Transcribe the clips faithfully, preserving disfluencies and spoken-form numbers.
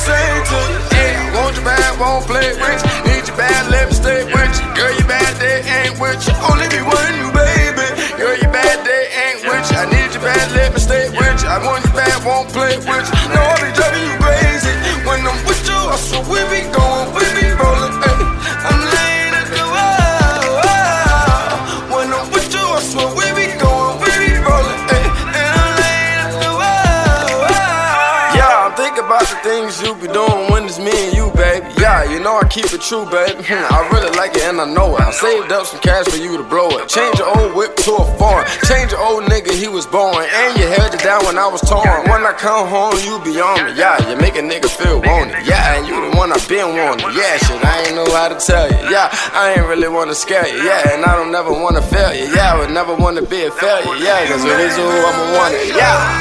say to you. Hey, I want you bad, won't play rich. Need you bad, let me stay with you. Girl, you bad, they ain't with you. Only be one you, baby. Girl, you bad, they ain't with you. I need you bad, let me stay with you. I want you bad, won't play with you. No, I be driving you crazy. When I'm with you, I swear we be going, we be rolling. Hey, I'm laying at the wall. When I'm with you, I swear we be going, we be rolling. Hey, and I'm laying at the wall. Yeah, I'm thinking about the things you be doing when it's me and you, baby. Yeah, you know I keep it true, baby. I really like it and I know it. I saved up some cash for you to blow it. Change your old whip to a foreign. Change your old nigga, he was born. And you held it down when I was torn. When I come home, you be on me. Yeah, you make a nigga feel wanted. Yeah, and you the one I been wanted. Yeah, shit, I ain't know how to tell you. Yeah, I ain't really wanna scare you. Yeah, and I don't never wanna fail you. Yeah, I would never wanna be a failure. Yeah, cause when it's who I'ma want it. Yeah.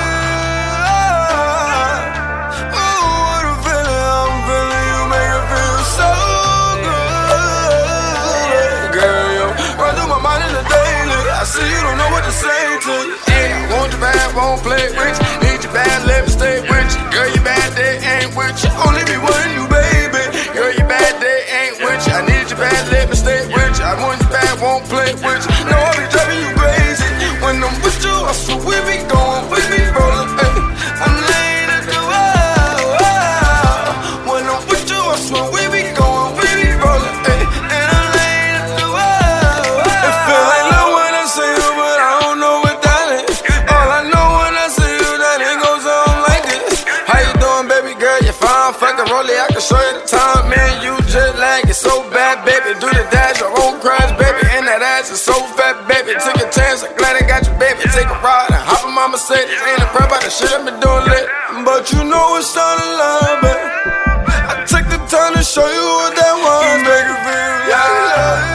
I see you don't know what to say to you. Hey, I want you bad, won't play with you. Need you bad, let me stay with you. Girl, you bad, they ain't with you. Only be one you, baby. Girl, you bad, they ain't with you. I need you bad, let me stay with you. I want you bad, won't play with you. No, I be driving you crazy. When I'm with you, I swear we be going, we be rolling. Hey, I'm laying at the wall. When I'm with you, I swear we be going, we be rolling. Hey, and I'm laying at the wall. It feel like love when I see you, but I don't know what that is. All I know when I see you, that it goes on like this. How you doing, baby girl? You fine, fucking roll it. I can show you the time, man. You just like it so bad, baby. Do the dash, your own cries, baby. And that ass is so fat, baby. Took a chance, I'm glad I got you, baby. Take a ride and hop in my Mercedes. Ain't a problem about the shit I've been doing lit. But you know it's not a lie, baby. I took the time to show you what that was, baby. Yeah.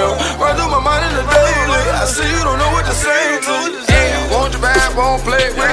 I see you don't know what to say to you. Hey, I want you bad, won't play with